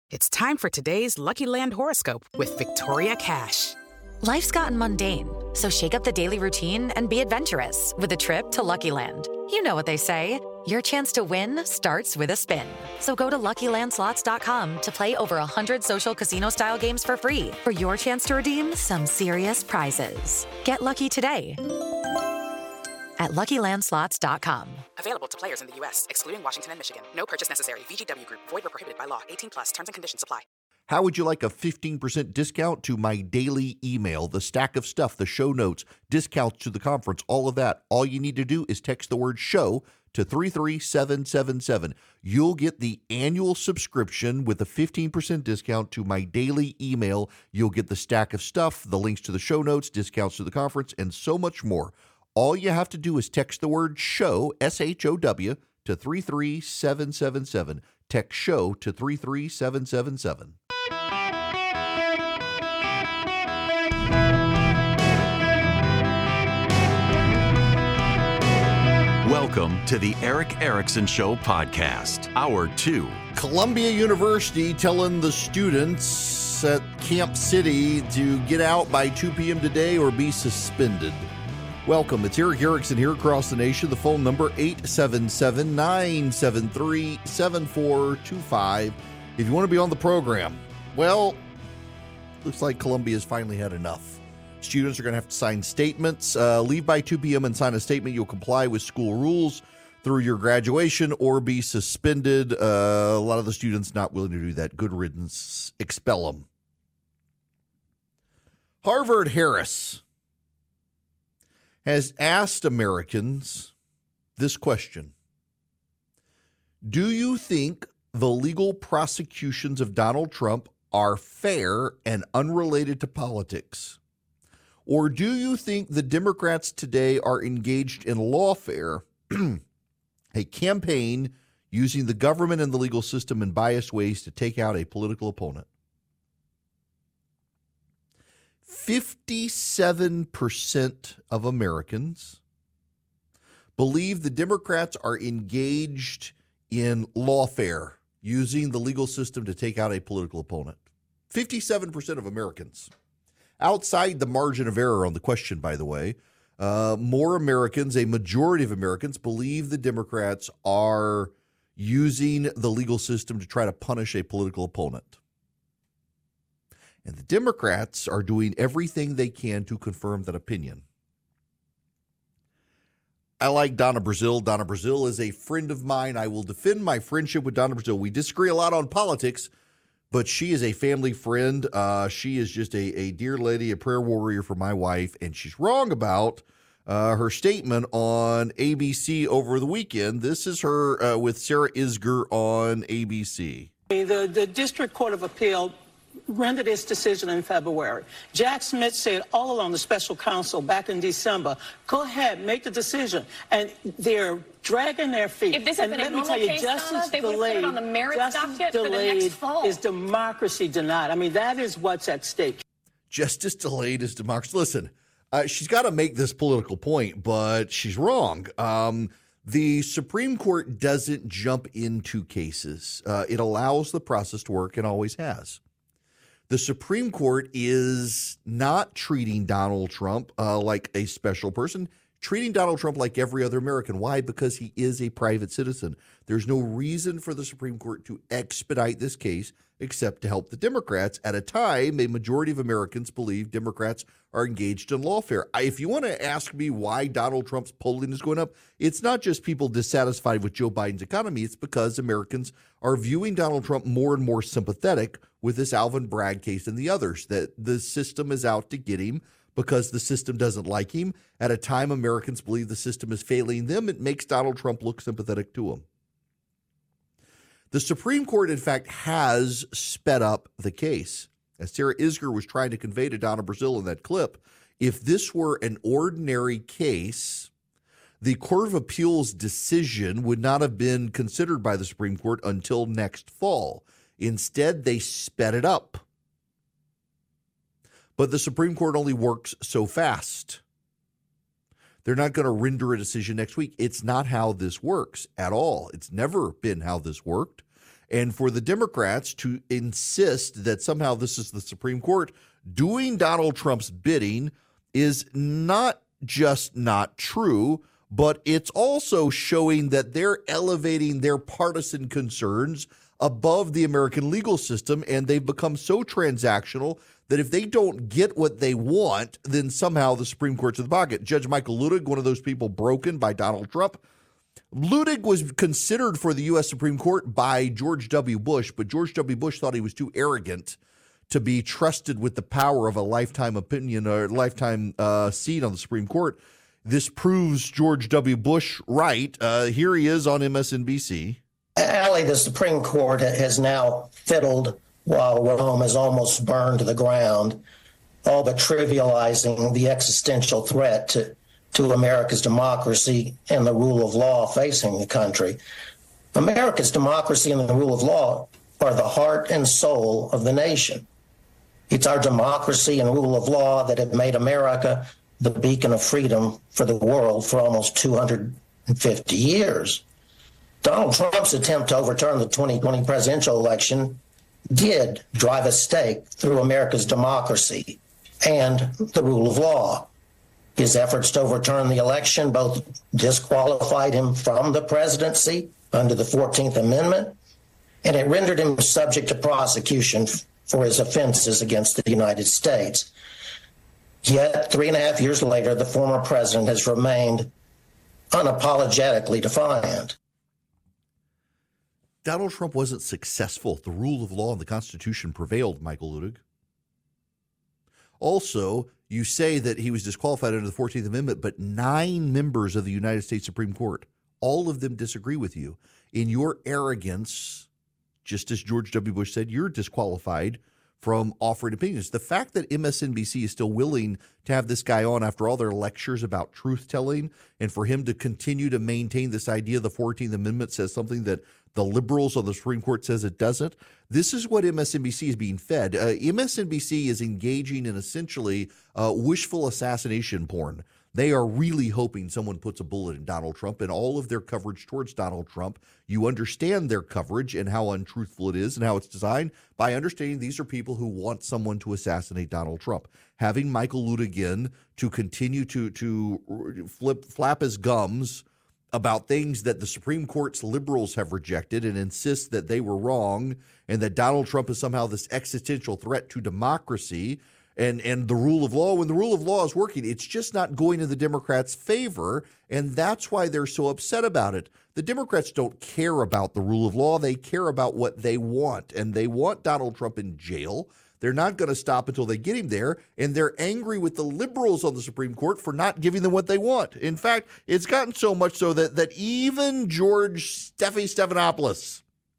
It's time for today's Lucky Land horoscope with Victoria Cash. Life's gotten mundane, so shake up the daily routine and be adventurous with a trip to Lucky Land. You know what they say, your chance to win starts with a spin. So go to LuckyLandSlots.com to play over 100 social casino-style games for free for your chance to redeem some serious prizes. Get lucky today at LuckyLandSlots.com. Available to players in the U.S., excluding Washington and Michigan. No purchase necessary. VGW Group. Void where prohibited by law. 18+. Terms and conditions apply. How would you like a 15% discount to my daily email, the stack of stuff, the show notes, discounts to the conference, all of that? All you need to do is text the word show to 33777. You'll get the annual subscription with a 15% discount to my daily email. You'll get the stack of stuff, the links to the show notes, discounts to the conference, and so much more. All you have to do is text the word show, SHOW, to 33777. Text show to 33777. Welcome to the Erick Erickson Show podcast, Hour 2. Columbia University telling the students at Camp City to get out by 2 p.m. today or be suspended. Welcome. It's Erick Erickson here across the nation. The phone number 877-973-7425. If you want to be on the program, well, looks like Columbia's finally had enough. Students are going to have to sign statements. Leave by 2 p.m. and sign a statement. You'll comply with school rules through your graduation or be suspended. A lot of the students not willing to do that. Good riddance. Expel them. Harvard-Harris has asked Americans this question. Do you think the legal prosecutions of Donald Trump are fair and unrelated to politics? Or do you think the Democrats today are engaged in lawfare, a campaign using the government and the legal system in biased ways to take out a political opponent? 57% of Americans believe the Democrats are engaged in lawfare, using the legal system to take out a political opponent. 57% of Americans. Outside the margin of error on the question, by the way, more Americans, a majority of Americans, believe the Democrats are using the legal system to try to punish a political opponent. And the Democrats are doing everything they can to confirm that opinion. I like Donna Brazile. Donna Brazile is a friend of mine. I will defend my friendship with Donna Brazile. We disagree a lot on politics, but she is a family friend. She is just a dear lady, a prayer warrior for my wife, and she's wrong about her statement on ABC over the weekend. This is her with Sarah Isgur on ABC. The District Court of Appeal rendered its decision in February. Jack Smith said all along, the special counsel back in December, go ahead, make the decision. And they're dragging their feet. If this had been a normal case, Donna, they would have put it on the merits docket for the next fall. Is democracy denied? I mean, that is what's at stake. Justice delayed is democracy. Listen, she's got to make this political point, but she's wrong. The Supreme Court doesn't jump into cases. It allows the process to work and always has. The Supreme Court is not treating Donald Trump like a special person, treating Donald Trump like every other American. Why? Because he is a private citizen. There's no reason for the Supreme Court to expedite this case except to help the Democrats at a time a majority of Americans believe Democrats are engaged in lawfare. If you want to ask me why Donald Trump's polling is going up, it's not just people dissatisfied with Joe Biden's economy. It's because Americans are viewing Donald Trump more and more sympathetic with this Alvin Bragg case and the others, that the system is out to get him because the system doesn't like him. At a time Americans believe the system is failing them, it makes Donald Trump look sympathetic to him. The Supreme Court, in fact, has sped up the case. As Sarah Isgur was trying to convey to Donna Brazile in that clip, if this were an ordinary case, the Court of Appeals decision would not have been considered by the Supreme Court until next fall. Instead, they sped it up. But the Supreme Court only works so fast. They're not going to render a decision next week. It's not how this works at all. It's never been how this worked. And for the Democrats to insist that somehow this is the Supreme Court doing Donald Trump's bidding is not just not true, but it's also showing that they're elevating their partisan concerns above the American legal system, and they've become so transactional that if they don't get what they want, then somehow the Supreme Court's in the pocket. Judge Michael Luttig, one of those people broken by Donald Trump. Luttig was considered for the U.S. Supreme Court by George W. Bush, but George W. Bush thought he was too arrogant to be trusted with the power of a lifetime opinion or lifetime seat on the Supreme Court. This proves George W. Bush right. Here he is on MSNBC. Allie, the Supreme Court has now fiddled while Rome is almost burned to the ground, all but trivializing the existential threat to America's democracy and the rule of law facing the country. America's democracy and the rule of law are the heart and soul of the nation. It's our democracy and rule of law that have made America the beacon of freedom for the world for almost 250 years. Donald Trump's attempt to overturn the 2020 presidential election did drive a stake through America's democracy and the rule of law. His efforts to overturn the election both disqualified him from the presidency under the 14th Amendment, and it rendered him subject to prosecution for his offenses against the United States. Yet, 3.5 years later, the former president has remained unapologetically defiant. Donald Trump wasn't successful. The rule of law and the Constitution prevailed, Michael Luttig. Also, you say that he was disqualified under the 14th Amendment, but 9 members of the United States Supreme Court, all of them disagree with you. In your arrogance, just as George W. Bush said, you're disqualified from offering opinions. The fact that MSNBC is still willing to have this guy on after all their lectures about truth-telling and for him to continue to maintain this idea the 14th Amendment says something that the liberals on the Supreme Court says it doesn't, this is what MSNBC is being fed. MSNBC is engaging in essentially wishful assassination porn. They are really hoping someone puts a bullet in Donald Trump, and all of their coverage towards Donald Trump, you understand their coverage and how untruthful it is and how it's designed by understanding these are people who want someone to assassinate Donald Trump. Having Michael Luttig in to continue to flap his gums about things that the Supreme Court's liberals have rejected and insist that they were wrong and that Donald Trump is somehow this existential threat to democracy and the rule of law. When the rule of law is working, it's just not going in the Democrats' favor, and that's why they're so upset about it. The Democrats don't care about the rule of law. They care about what they want, and they want Donald Trump in jail. They're not going to stop until they get him there, and they're angry with the liberals on the Supreme Court for not giving them what they want. In fact, it's gotten so much so that even George Stephanopoulos,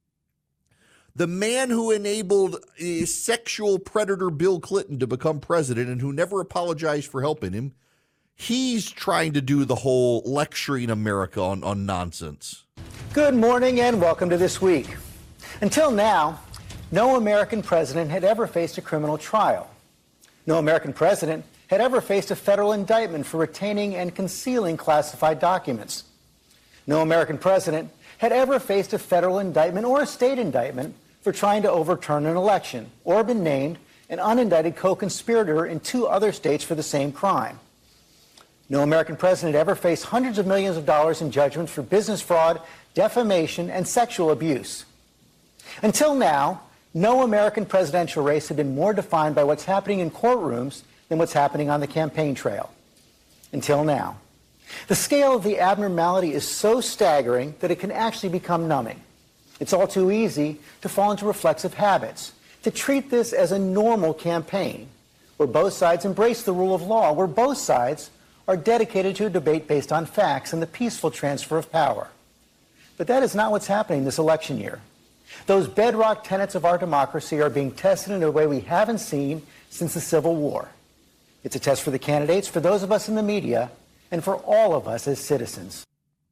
the man who enabled sexual predator Bill Clinton to become president and who never apologized for helping him, he's trying to do the whole lecturing America on nonsense. Good morning and welcome to This Week. Until now, no American president had ever faced a criminal trial. No American president had ever faced a federal indictment for retaining and concealing classified documents. No American president had ever faced a federal indictment or a state indictment for trying to overturn an election or been named an unindicted co-conspirator in 2 other states for the same crime. No American president ever faced hundreds of millions of dollars in judgments for business fraud, defamation, and sexual abuse. Until now, no American presidential race had been more defined by what's happening in courtrooms than what's happening on the campaign trail. Until now. The scale of the abnormality is so staggering that it can actually become numbing. It's all too easy to fall into reflexive habits, to treat this as a normal campaign, where both sides embrace the rule of law, where both sides are dedicated to a debate based on facts and the peaceful transfer of power. But that is not what's happening this election year. Those bedrock tenets of our democracy are being tested in a way we haven't seen since the Civil War. It's a test for the candidates, for those of us in the media, and for all of us as citizens.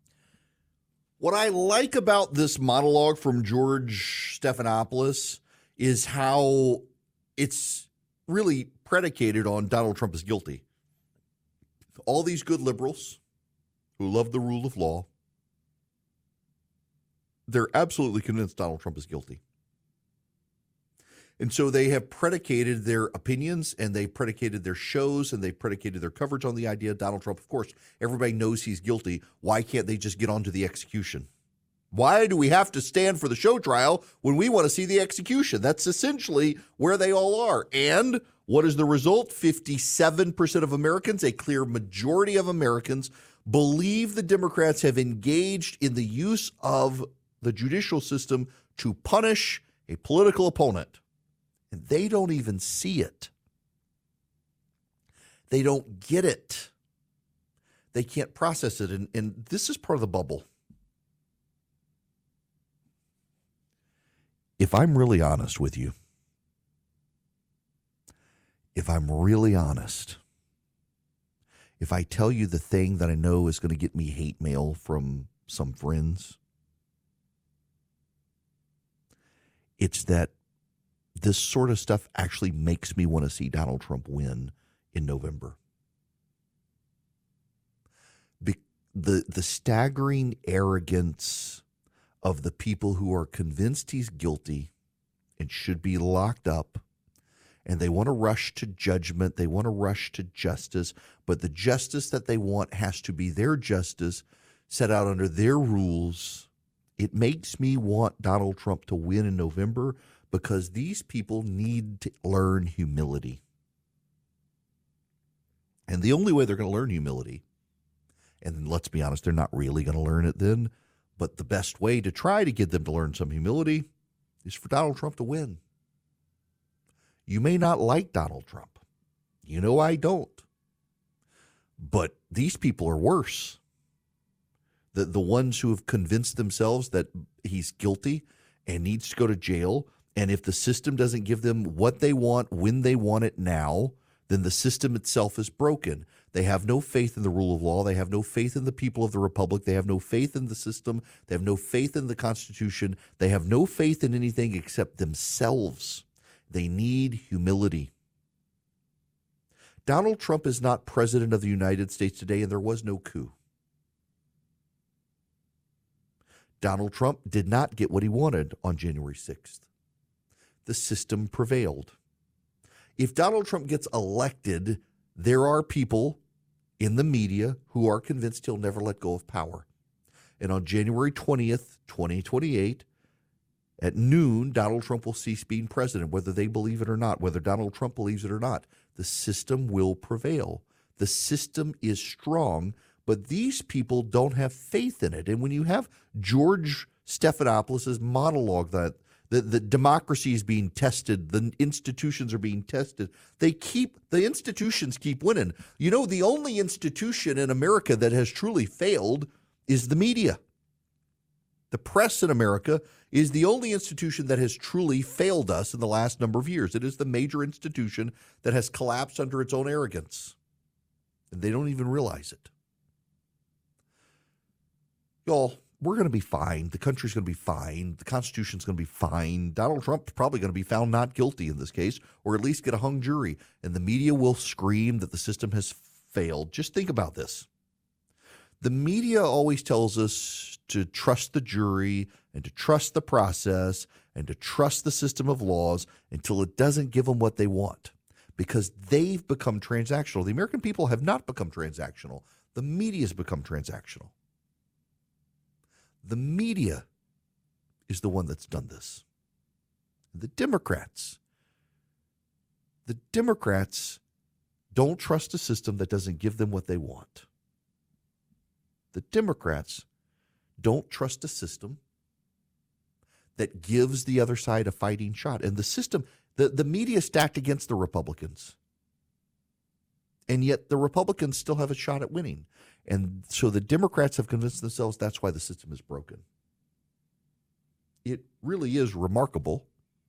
What I like about this monologue from George Stephanopoulos is how it's really predicated on Donald Trump is guilty. All these good liberals who love the rule of law, they're absolutely convinced Donald Trump is guilty. And so they have predicated their opinions and they predicated their shows and they predicated their coverage on the idea of Donald Trump. Of course, everybody knows he's guilty. Why can't they just get on to the execution? Why do we have to stand for the show trial when we want to see the execution? That's essentially where they all are. And what is the result? 57% of Americans, a clear majority of Americans, believe the Democrats have engaged in the use of the judicial system to punish a political opponent. And they don't even see it. They don't get it. They can't process it. And this is part of the bubble. If I'm really honest with you, if I'm really honest, if I tell you the thing that I know is going to get me hate mail from some friends, it's that this sort of stuff actually makes me want to see Donald Trump win in November. The staggering arrogance of the people who are convinced he's guilty and should be locked up, and they want to rush to judgment, they want to rush to justice, but the justice that they want has to be their justice set out under their rules. It makes me want Donald Trump to win in November because these people need to learn humility. And the only way they're going to learn humility, and let's be honest, they're not really going to learn it then, but the best way to try to get them to learn some humility is for Donald Trump to win. You may not like Donald Trump. You know I don't. But these people are worse. The ones who have convinced themselves that he's guilty and needs to go to jail, and if the system doesn't give them what they want when they want it now, then the system itself is broken. They have no faith in the rule of law. They have no faith in the people of the republic. They have no faith in the system. They have no faith in the Constitution. They have no faith in anything except themselves. They need humility. Donald Trump is not president of the United States today, and there was no coup. Donald Trump did not get what he wanted on January 6th. The system prevailed. If Donald Trump gets elected, there are people in the media who are convinced he'll never let go of power. And on January 20th, 2028, at noon, Donald Trump will cease being president, whether they believe it or not, whether Donald Trump believes it or not. The system will prevail. The system is strong, but these people don't have faith in it. And when you have George Stephanopoulos' monologue that the democracy is being tested, the institutions are being tested, the institutions keep winning. You know, the only institution in America that has truly failed is the media. The press in America is the only institution that has truly failed us in the last number of years. It is the major institution that has collapsed under its own arrogance. And they don't even realize it. Y'all, we're going to be fine. The country's going to be fine. The Constitution's going to be fine. Donald Trump's probably going to be found not guilty in this case, or at least get a hung jury. And the media will scream that the system has failed. Just think about this. The media always tells us to trust the jury and to trust the process and to trust the system of laws until it doesn't give them what they want, because they've become transactional. The American people have not become transactional. The media has become transactional. The media is the one that's done this. The Democrats don't trust a system that doesn't give them what they want. The Democrats don't trust a system that gives the other side a fighting shot. And the system, the media stacked against the Republicans. And yet the Republicans still have a shot at winning. And so the Democrats have convinced themselves that's why the system is broken. It really is remarkable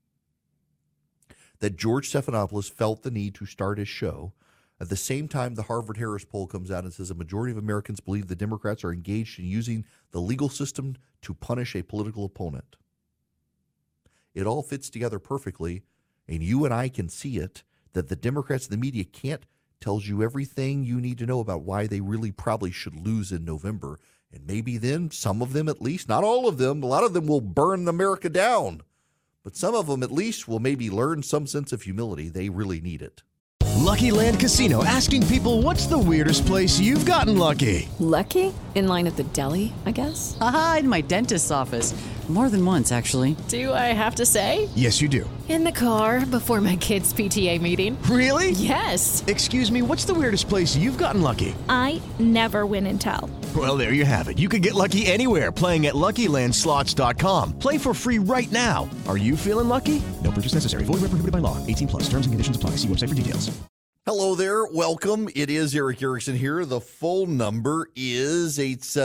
that George Stephanopoulos felt the need to start his show at the same time the Harvard-Harris poll comes out and says a majority of Americans believe the Democrats are engaged in using the legal system to punish a political opponent. It all fits together perfectly, and you and I can see it, that the Democrats, the media tells you everything you need to know about why they really probably should lose in November. And maybe then some of them, at least, not all of them, a lot of them will burn America down. But some of them at least will maybe learn some sense of humility. They really need it. Lucky Land Casino, asking people, what's the weirdest place you've gotten lucky? Lucky? In line at the deli, I guess? Aha, in my dentist's office. More than once, actually. Do I have to say? Yes, you do. In the car before my kids' PTA meeting. Really? Yes. Excuse me, what's the weirdest place you've gotten lucky? I never win and tell. Well, there you have it. You can get lucky anywhere, playing at LuckyLandSlots.com. Play for free right now. Are you feeling lucky? No purchase necessary. Void where prohibited by law. 18 plus. Terms and conditions apply. See website for details. Hello there. Welcome. It is Eric Erickson here. The phone number is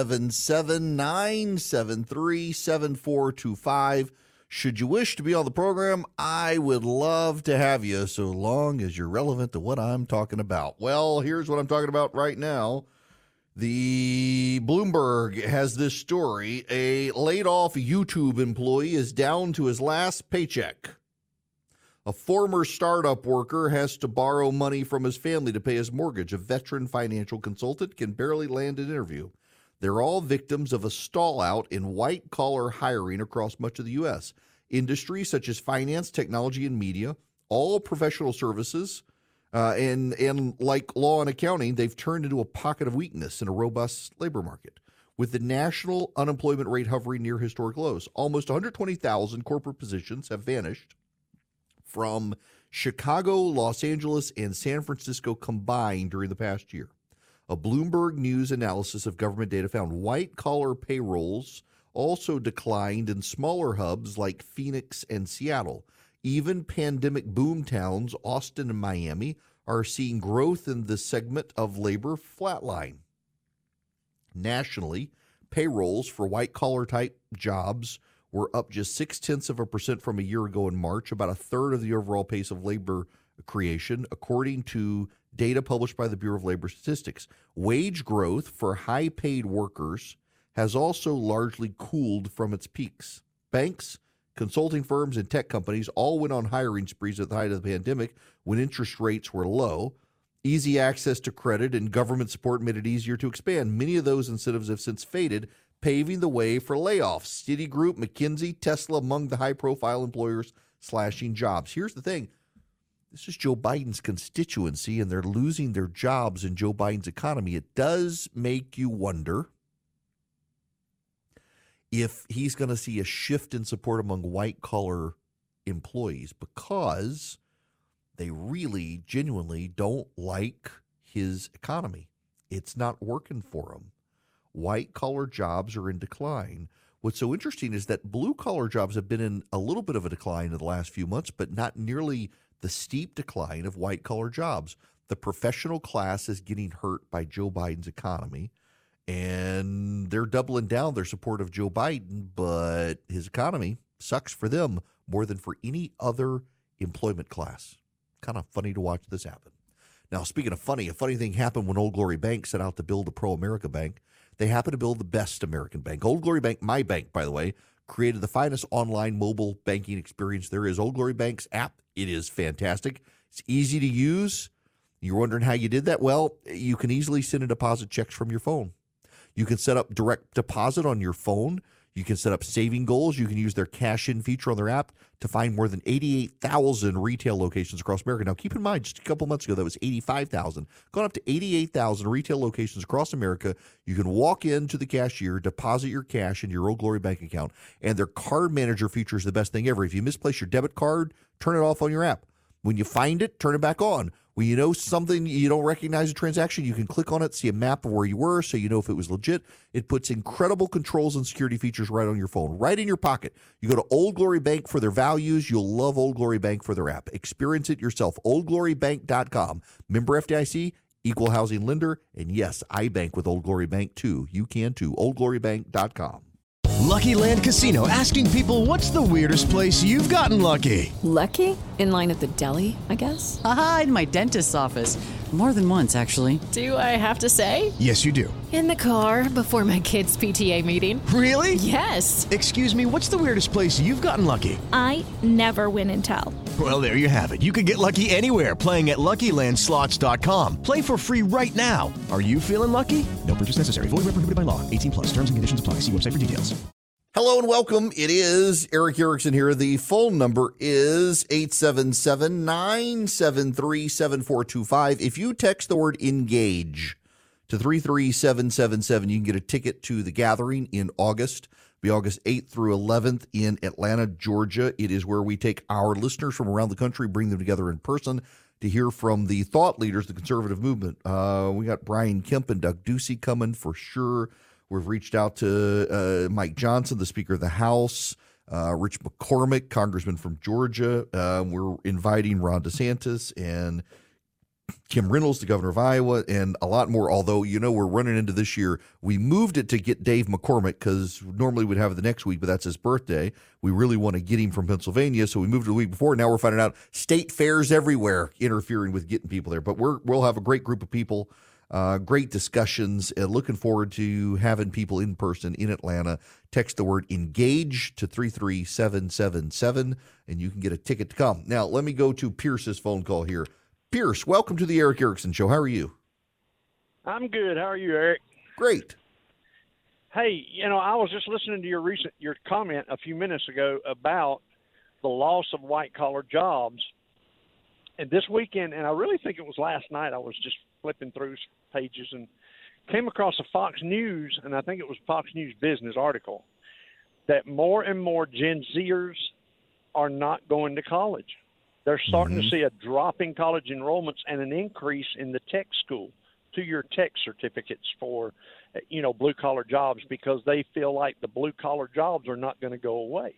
877-973-7425. Should you wish to be on the program, I would love to have you, so long as you're relevant to what I'm talking about. Well, here's what I'm talking about right now. The Bloomberg has this story. A laid-off YouTube employee is down to his last paycheck. A former startup worker has to borrow money from his family to pay his mortgage. A veteran financial consultant can barely land an interview. They're all victims of a stall-out in white-collar hiring across much of the U.S. Industries such as finance, technology, and media, all professional services, and like law and accounting, they've turned into a pocket of weakness in a robust labor market. With the national unemployment rate hovering near historic lows, almost 120,000 corporate positions have vanished from Chicago, Los Angeles, and San Francisco combined during the past year. A Bloomberg News analysis of government data found white-collar payrolls also declined in smaller hubs like Phoenix and Seattle. Even pandemic boom towns, Austin and Miami, are seeing growth in this segment of labor flatline. Nationally, payrolls for white-collar type jobs were up just 0.6% from a year ago in March, about a third of the overall pace of labor creation, according to data published by the Bureau of Labor Statistics. Wage growth for high-paid workers has also largely cooled from its peaks. Banks, consulting firms, and tech companies all went on hiring sprees at the height of the pandemic when interest rates were low. Easy access to credit and government support made it easier to expand. Many of those incentives have since faded, paving the way for layoffs. Citigroup, McKinsey, Tesla among the high-profile employers slashing jobs. Here's the thing. This is Joe Biden's constituency, and they're losing their jobs in Joe Biden's economy. It does make you wonder if he's going to see a shift in support among white-collar employees because they really, genuinely don't like his economy. It's not working for them. White-collar jobs are in decline. What's so interesting is that blue-collar jobs have been in a little bit of a decline in the last few months, but not nearly the steep decline of white-collar jobs. The professional class is getting hurt by Joe Biden's economy, and they're doubling down their support of Joe Biden, but his economy sucks for them more than for any other employment class. Kind of funny to watch this happen. Now, speaking of funny, a funny thing happened when Old Glory Bank set out to build the pro-America bank. They happened to build the best American bank. Old Glory Bank, my bank, by the way, created the finest online mobile banking experience there is. Old Glory Bank's app, it is fantastic. It's easy to use. You're wondering how you did that? Well, you can easily send and deposit checks from your phone. You can set up direct deposit on your phone. You can set up saving goals. You can use their cash-in feature on their app to find more than 88,000 retail locations across America. Now, keep in mind, just a couple months ago, that was 85,000. Gone up to 88,000 retail locations across America. You can walk into the cashier, deposit your cash in your Old Glory Bank account, and their card manager feature is the best thing ever. If you misplace your debit card, turn it off on your app. When you find it, turn it back on. When you know something, you don't recognize a transaction, you can click on it, see a map of where you were so you know if it was legit. It puts incredible controls and security features right on your phone, right in your pocket. You go to Old Glory Bank for their values. You'll love Old Glory Bank for their app. Experience it yourself. OldGloryBank.com. Member FDIC, equal housing lender, and yes, I bank with Old Glory Bank too. You can too. OldGloryBank.com. Lucky Land Casino, asking people, what's the weirdest place you've gotten lucky? Lucky? In line at the deli, I guess? Aha, in my dentist's office. More than once, actually. Do I have to say? Yes, you do. In the car before my kids' PTA meeting. Really? Yes. Excuse me, what's the weirdest place you've gotten lucky? I never win and tell. Well, there you have it. You can get lucky anywhere, playing at LuckyLandSlots.com. Play for free right now. Are you feeling lucky? No purchase necessary. Void where prohibited by law. 18 plus. Terms and conditions apply. See website for details. Hello and welcome. It is Eric Erickson here. The phone number is 877-973-7425. If you text the word engage to 33777, you can get a ticket to the gathering in August. It'll be August 8th through 11th in Atlanta, Georgia. It is where we take our listeners from around the country, bring them together in person to hear from the thought leaders, the conservative movement. We got Brian Kemp and Doug Ducey coming for sure. We've reached out to Mike Johnson, the Speaker of the House, Rich McCormick, Congressman from Georgia. We're inviting Ron DeSantis and Kim Reynolds, the governor of Iowa, and a lot more. Although, we're running into this year. We moved it to get Dave McCormick because normally we'd have it the next week, but that's his birthday. We really want to get him from Pennsylvania, so we moved it the week before. Now we're finding out state fairs everywhere interfering with getting people there. But we'll have a great group of people. Great discussions, and looking forward to having people in person in Atlanta. Text the word engage to 33777, and you can get a ticket to come. Now, let me go to Pierce's phone call here. Pierce, welcome to the Eric Erickson Show. How are you? I'm good. How are you, Eric? Great. Hey, I was just listening to your comment a few minutes ago about the loss of white-collar jobs. And this weekend, and I really think it was last night, I was just flipping through pages and came across a Fox News, and I think it was Fox News Business article, that more and more Gen Zers are not going to college. They're starting to see a drop in college enrollments and an increase in the tech school, 2-year tech certificates for, blue-collar jobs, because they feel like the blue-collar jobs are not going to go away.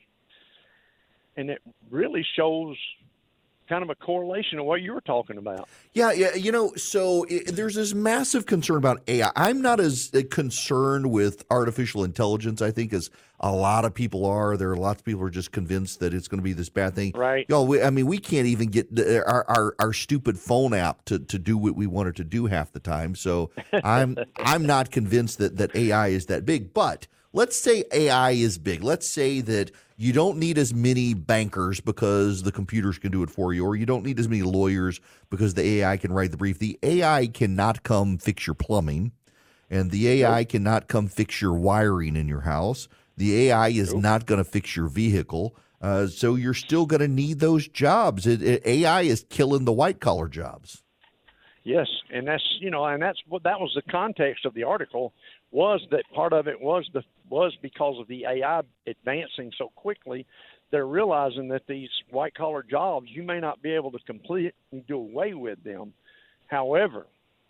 And it really shows kind of a correlation of what you were talking about. Yeah. So there's this massive concern about AI. I'm not as concerned with artificial intelligence, I think, as a lot of people are. There are lots of people who are just convinced that it's going to be this bad thing. Right. We can't even get our stupid phone app to do what we want it to do half the time. So I'm not convinced that AI is that big. But let's say AI is big. Let's say that you don't need as many bankers because the computers can do it for you, or you don't need as many lawyers because the AI can write the brief. The AI cannot come fix your plumbing, and the AI cannot come fix your wiring in your house. The AI is not going to fix your vehicle, so you're still going to need those jobs. AI is killing the white-collar jobs. Yes, and that's what that was the context of the article, was that part of it was because of the AI advancing so quickly. They're realizing that these white collar jobs, you may not be able to completely do away with them. However,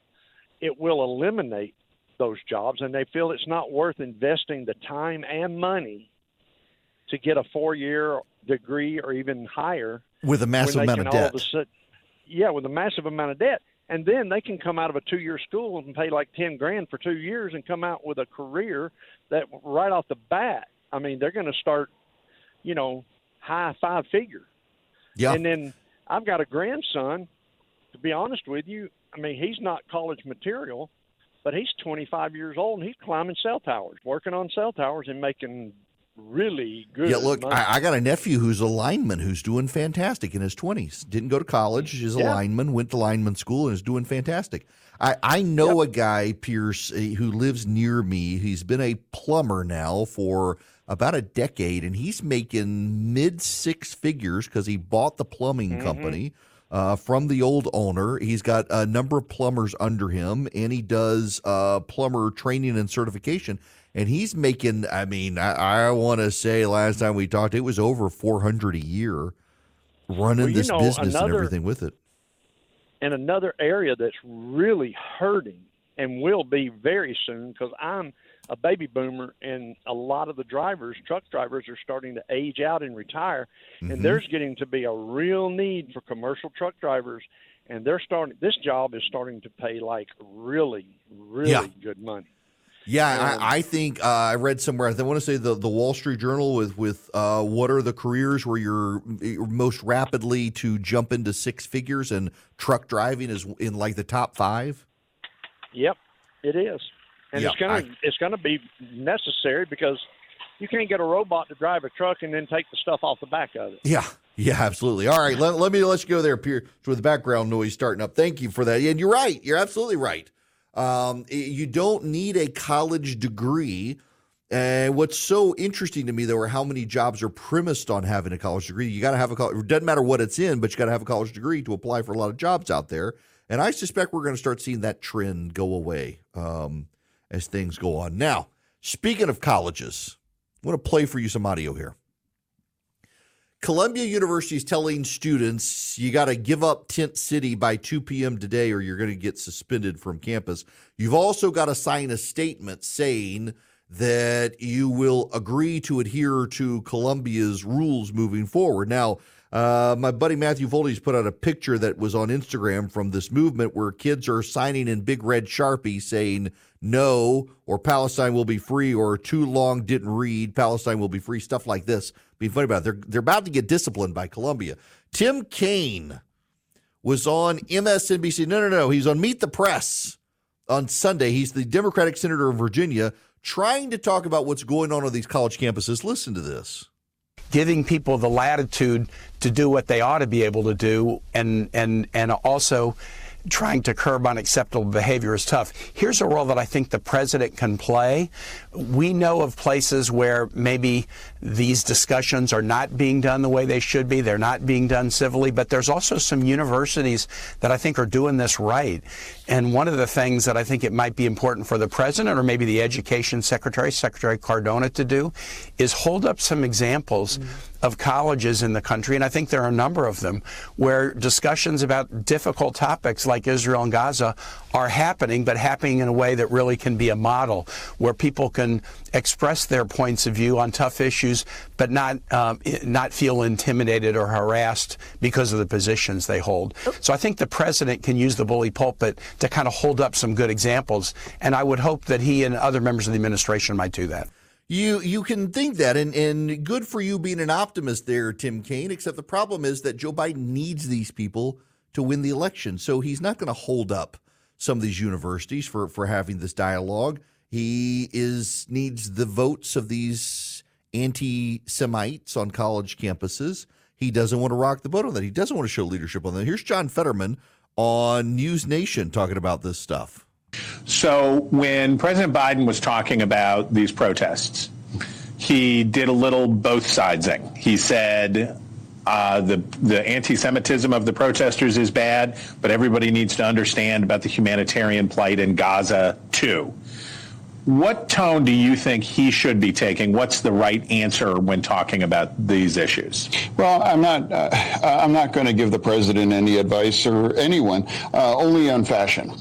it will eliminate those jobs, and they feel it's not worth investing the time and money to get a 4-year degree or even higher with a massive amount of debt. With a massive amount of debt. And then they can come out of a 2-year school and pay like $10,000 for 2 years and come out with a career that right off the bat, they're going to start, high 5-figure. Yeah. And then I've got a grandson, to be honest with you. He's not college material, but he's 25 years old and he's climbing cell towers, working on cell towers and making really good. Yeah, look, I got a nephew who's a lineman who's doing fantastic in his 20s. Didn't go to college. Is a lineman, went to lineman school, and is doing fantastic. I know a guy, Pierce, who lives near me. He's been a plumber now for about a decade, and he's making mid-6 figures because he bought the plumbing company from the old owner. He's got a number of plumbers under him, and he does plumber training and certification. And he's making, I want to say last time we talked, it was over $400 a year running this business and everything with it. And another area that's really hurting and will be very soon, because I'm a baby boomer, and a lot of the truck drivers are starting to age out and retire, and there's getting to be a real need for commercial truck drivers, and this job is starting to pay like really, really good money. Yeah, I think I read somewhere. I want to say the Wall Street Journal with what are the careers where you're most rapidly to jump into six figures, and truck driving is in like the top 5. Yep, it is, and Yeah, it's gonna be necessary because you can't get a robot to drive a truck and then take the stuff off the back of it. Yeah, absolutely. All right, let me let you go there, Pierce, with the background noise starting up. Thank you for that. And you're right. You're absolutely right. You don't need a college degree. And what's so interesting to me, though, are how many jobs are premised on having a college degree. You got to have a college. It doesn't matter what it's in, but you got to have a college degree to apply for a lot of jobs out there. And I suspect we're going to start seeing that trend go away as things go on. Now, speaking of colleges, I want to play for you some audio here. Columbia University is telling students you got to give up Tent City by 2 p.m. today or you're going to get suspended from campus. You've also got to sign a statement saying that you will agree to adhere to Columbia's rules moving forward. Now, my buddy Matthew Voldy's put out a picture that was on Instagram from this movement where kids are signing in big red Sharpie saying no, or Palestine will be free, or too long didn't read, Palestine will be free, stuff like this. Being funny about it. They're about to get disciplined by Columbia. Tim Kaine was on MSNBC. No. He's on Meet the Press on Sunday. He's the Democratic senator of Virginia trying to talk about what's going on these college campuses. Listen to this. Giving people the latitude to do what they ought to be able to do, and also trying to curb unacceptable behavior is tough. Here's a role that I think the president can play. We know of places where maybe these discussions are not being done the way they should be. They're not being done civilly, but there's also some universities that I think are doing this right. And one of the things that I think it might be important for the president or maybe the education secretary, Secretary Cardona, to do is hold up some examples of colleges in the country, and I think there are a number of them, where discussions about difficult topics like Israel and Gaza are happening, but happening in a way that really can be a model, where people can express their points of view on tough issues, but not feel intimidated or harassed because of the positions they hold. So I think the president can use the bully pulpit to kind of hold up some good examples, and I would hope that he and other members of the administration might do that. You can think that, and good for you being an optimist there, Tim Kaine, except the problem is that Joe Biden needs these people to win the election. So he's not going to hold up some of these universities for having this dialogue. He needs the votes of these anti-Semites on college campuses. He doesn't want to rock the boat on that. He doesn't want to show leadership on that. Here's John Fetterman on News Nation talking about this stuff. So when President Biden was talking about these protests, he did a little both sidesing. He said the anti-Semitism of the protesters is bad, but everybody needs to understand about the humanitarian plight in Gaza too. What tone do you think he should be taking? What's the right answer when talking about these issues? Well, I'm not going to give the president any advice or anyone, only on fashion.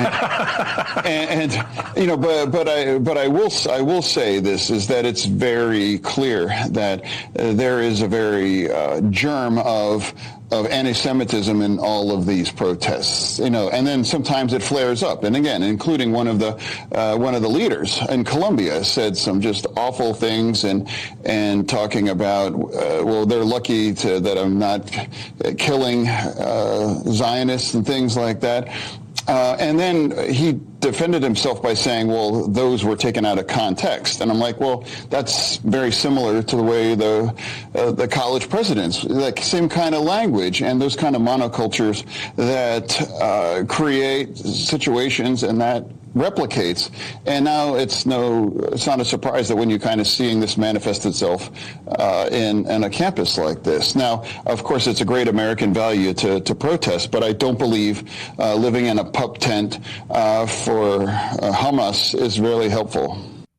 and you know, but I will say this is that it's very clear that there is a very germ of anti-Semitism in all of these protests, you know, and then sometimes it flares up. And again, including one of the leaders in Columbia said some just awful things and talking about, well, they're lucky that I'm not killing Zionists and things like that. And then he defended himself by saying, well, those were taken out of context. And I'm like, well, that's very similar to the way the college presidents, like same kind of language and those kind of monocultures that create situations and that replicates. And now it's not a surprise that when you're kind of seeing this manifest itself in a campus like this. Now, of course, it's a great American value to protest, but I don't believe living in a pup tent for Hamas is really helpful.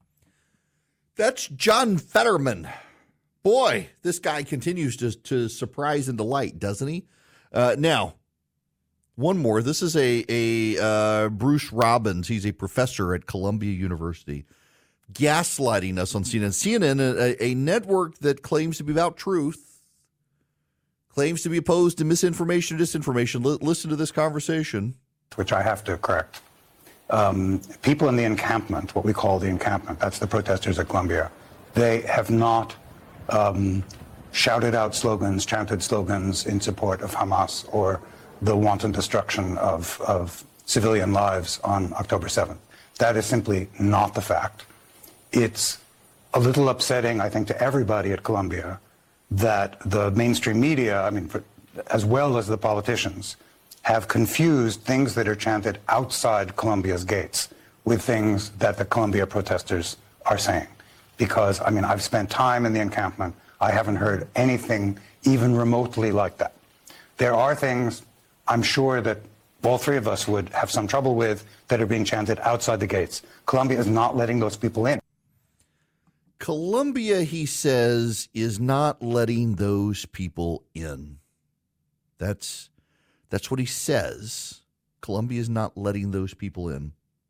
That's John Fetterman. Boy, this guy continues to surprise and delight, doesn't he? Now, one more. This is a Bruce Robbins. He's a professor at Columbia University, gaslighting us on CNN. CNN, a network that claims to be about truth, claims to be opposed to misinformation and disinformation. Listen to this conversation. Which I have to correct. people in the encampment, what we call the encampment, that's the protesters at Columbia, they have not shouted out slogans, chanted slogans in support of Hamas or the wanton destruction of civilian lives on October 7th. That is simply not the fact. It's a little upsetting, I think, to everybody at Columbia that the mainstream media, as well as the politicians, have confused things that are chanted outside Columbia's gates with things that the Columbia protesters are saying. Because, I've spent time in the encampment. I haven't heard anything even remotely like that. There are things I'm sure that all three of us would have some trouble with that are being chanted outside the gates. Columbia is not letting those people in. Columbia, he says, is not letting those people in. That's what he says. Columbia is not letting those people in.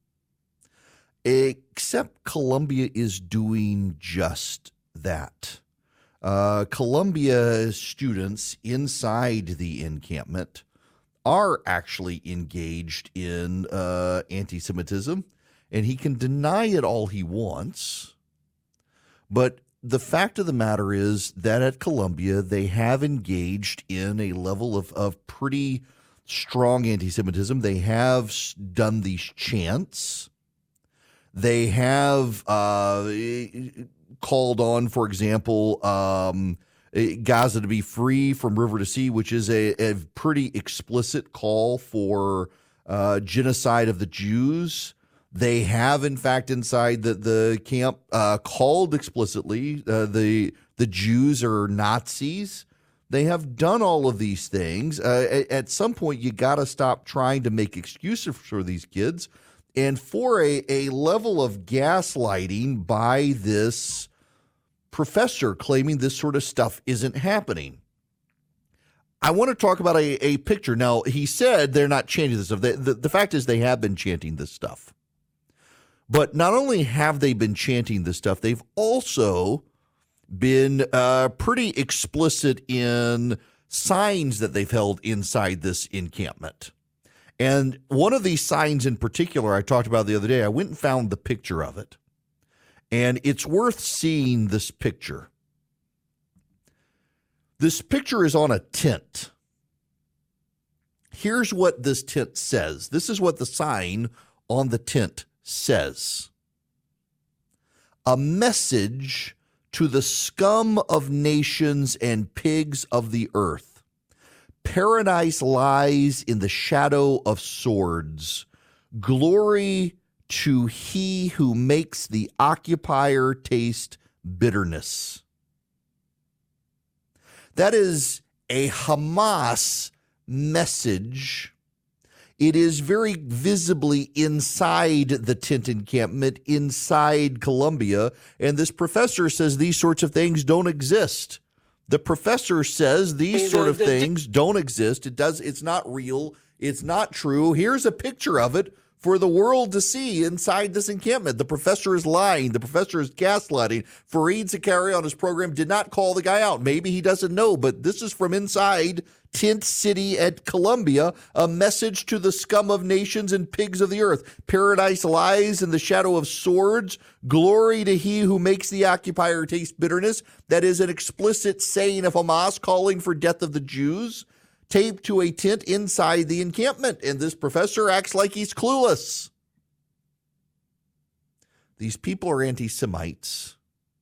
Except Columbia is doing just that. Columbia students inside the encampment are actually engaged in anti-Semitism, and he can deny it all he wants. But the fact of the matter is that at Columbia, they have engaged in a level of pretty strong anti-Semitism. They have done these chants. They have called on, for example, Gaza to be free from river to sea, which is a pretty explicit call for genocide of the Jews. They have, in fact, inside the camp called explicitly the Jews are Nazis. They have done all of these things. At some point, you got to stop trying to make excuses for these kids. And for a level of gaslighting by this professor claiming this sort of stuff isn't happening. I want to talk about a picture. Now, he said they're not chanting this stuff. The fact is they have been chanting this stuff. But not only have they been chanting this stuff, they've also been pretty explicit in signs that they've held inside this encampment. And one of these signs in particular I talked about the other day, I went and found the picture of it. And it's worth seeing this picture. This picture is on a tent. Here's what this tent says. This is what the sign on the tent says. A message to the scum of nations and pigs of the earth. Paradise lies in the shadow of swords. Glory to he who makes the occupier taste bitterness. That is a Hamas message. It is very visibly inside the tent encampment, inside Columbia, and this professor says these sorts of things don't exist. The professor says these sort of things don't exist. It's not real. It's not true. Here's a picture of it for the world to see inside this encampment. The professor is lying. The professor is gaslighting. Fareed Zakaria on his program did not call the guy out. Maybe he doesn't know, but this is from inside Tent City at Columbia, a message to the scum of nations and pigs of the earth. Paradise lies in the shadow of swords. Glory to he who makes the occupier taste bitterness. That is an explicit saying of Hamas calling for death of the Jews, taped to a tent inside the encampment. And this professor acts like he's clueless. These people are anti-Semites.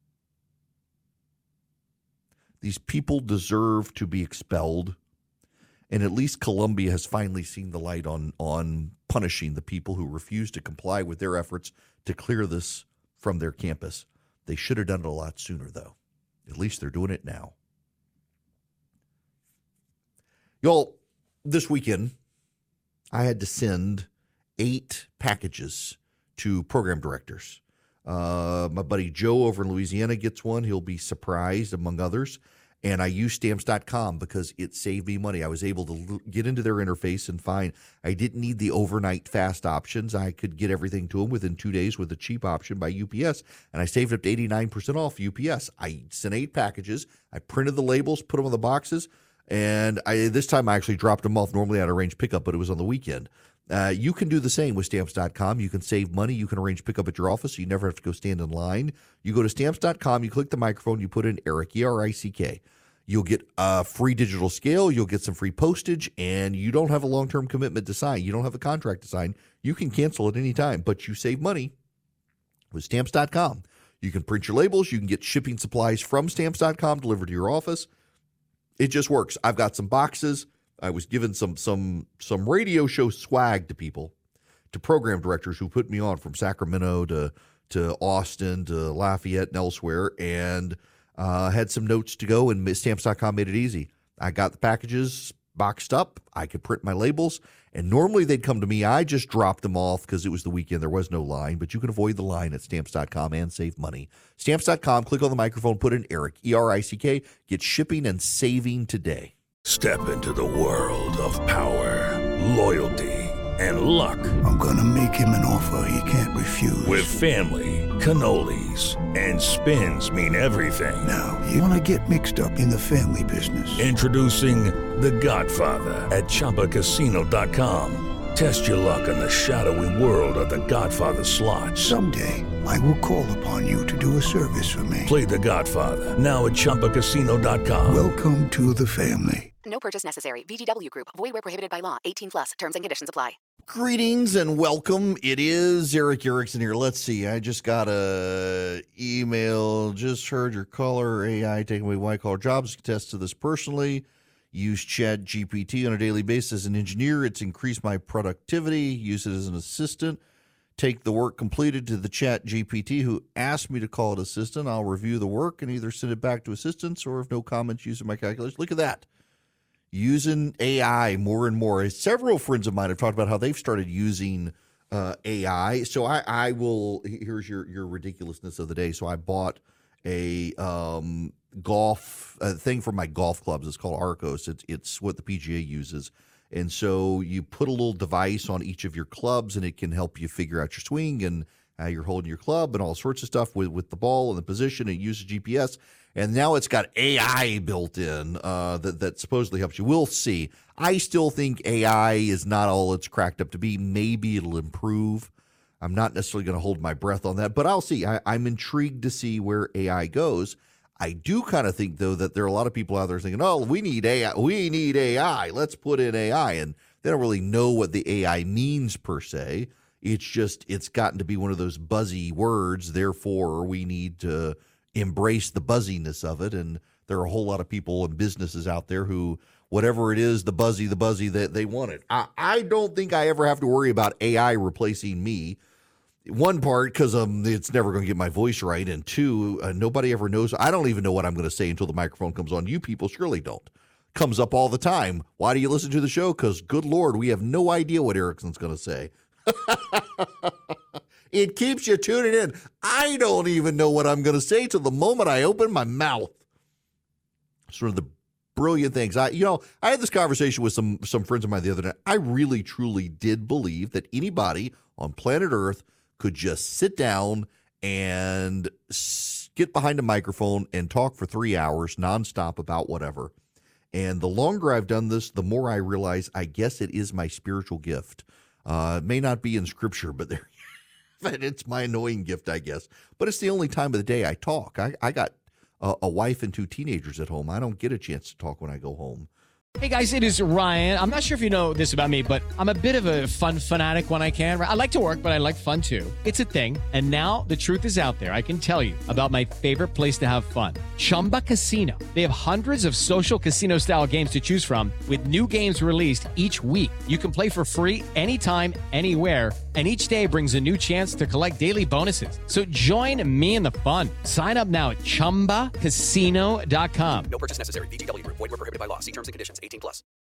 These people deserve to be expelled. And at least Columbia has finally seen the light on punishing the people who refuse to comply with their efforts to clear this from their campus. They should have done it a lot sooner, though. At least they're doing it now. Y'all, this weekend, I had to send 8 packages to program directors. My buddy Joe over in Louisiana gets one. He'll be surprised, among others. And I use Stamps.com because it saved me money. I was able to get into their interface and find I didn't need the overnight fast options. I could get everything to them within 2 days with a cheap option by UPS. And I saved up to 89% off UPS. I sent 8 packages. I printed the labels, put them on the boxes. And this time I actually dropped them off. Normally I'd arrange pickup, but it was on the weekend. You can do the same with Stamps.com. You can save money. You can arrange pickup at your office, so you never have to go stand in line. You go to Stamps.com, you click the microphone, you put in Eric, E-R-I-C-K. You'll get a free digital scale. You'll get some free postage, and you don't have a long-term commitment to sign. You don't have a contract to sign. You can cancel at any time, but you save money with Stamps.com. You can print your labels. You can get shipping supplies from Stamps.com delivered to your office. It just works. I've got some boxes. I was given some radio show swag to people, to program directors who put me on from Sacramento to Austin to Lafayette and elsewhere, and had some notes to go, and Stamps.com made it easy. I got the packages boxed up. I could print my labels, and normally they'd come to me. I just dropped them off because it was the weekend. There was no line, but you can avoid the line at Stamps.com and save money. Stamps.com, click on the microphone, put in Eric, E-R-I-C-K. Get shipping and saving today. Step into the world of power, loyalty, and luck. I'm going to make him an offer he can't refuse. With family, cannolis, and spins mean everything. Now, you want to get mixed up in the family business. Introducing The Godfather at ChumbaCasino.com. Test your luck in the shadowy world of The Godfather slot. Someday, I will call upon you to do a service for me. Play The Godfather, now at ChumbaCasino.com. Welcome to the family. No purchase necessary. VGW Group. Void where prohibited by law. 18 plus. Terms and conditions apply. Greetings and welcome. It is Eric Erickson here. Let's see. I just got a email. Just heard your caller AI taking away white-collar jobs. Attest to this personally. Use ChatGPT on a daily basis as an engineer. It's increased my productivity. Use it as an assistant. Take the work completed to the ChatGPT, who asked me to call it assistant. I'll review the work and either send it back to assistants, or if no comments, using my calculator. Look at that. Using AI more and more. Several friends of mine have talked about how they've started using AI. So I will, here's your ridiculousness of the day. So I bought a golf thing for my golf clubs. It's called Arcos. It's what the PGA uses. And so you put a little device on each of your clubs, and it can help you figure out your swing and how you're holding your club and all sorts of stuff with the ball and the position. It uses GPS. And now it's got AI built in that supposedly helps you. We'll see. I still think AI is not all it's cracked up to be. Maybe it'll improve. I'm not necessarily going to hold my breath on that, but I'll see. I'm intrigued to see where AI goes. I do kind of think, though, that there are a lot of people out there thinking, oh, we need AI. We need AI. Let's put in AI. And they don't really know what the AI means per se. It's just it's gotten to be one of those buzzy words. Therefore, we need to embrace the buzziness of it. And there are a whole lot of people and businesses out there who, whatever it is, the buzzy, that they want it. I don't think I ever have to worry about AI replacing me. One part, because it's never going to get my voice right. And two, nobody ever knows. I don't even know what I'm going to say until the microphone comes on. You people surely don't. Comes up all the time. Why do you listen to the show? Because, good Lord, we have no idea what Erickson's going to say. It keeps you tuning in. I don't even know what I'm going to say till the moment I open my mouth. Sort of the brilliant things. I had this conversation with some friends of mine the other night. I really, truly did believe that anybody on planet Earth could just sit down and get behind a microphone and talk for 3 hours nonstop about whatever. And the longer I've done this, the more I realize I guess it is my spiritual gift. It may not be in Scripture, but it's my annoying gift, I guess. But it's the only time of the day I talk. I got a wife and 2 teenagers at home. I don't get a chance to talk when I go home. Hey, guys, it is Ryan. I'm not sure if you know this about me, but I'm a bit of a fun fanatic when I can. I like to work, but I like fun, too. It's a thing. And now the truth is out there. I can tell you about my favorite place to have fun, Chumba Casino. They have hundreds of social casino-style games to choose from with new games released each week. You can play for free anytime, anywhere, and each day brings a new chance to collect daily bonuses. So join me in the fun. Sign up now at ChumbaCasino.com. No purchase necessary. VGW Group. Void where prohibited by law. See terms and conditions. 18 plus.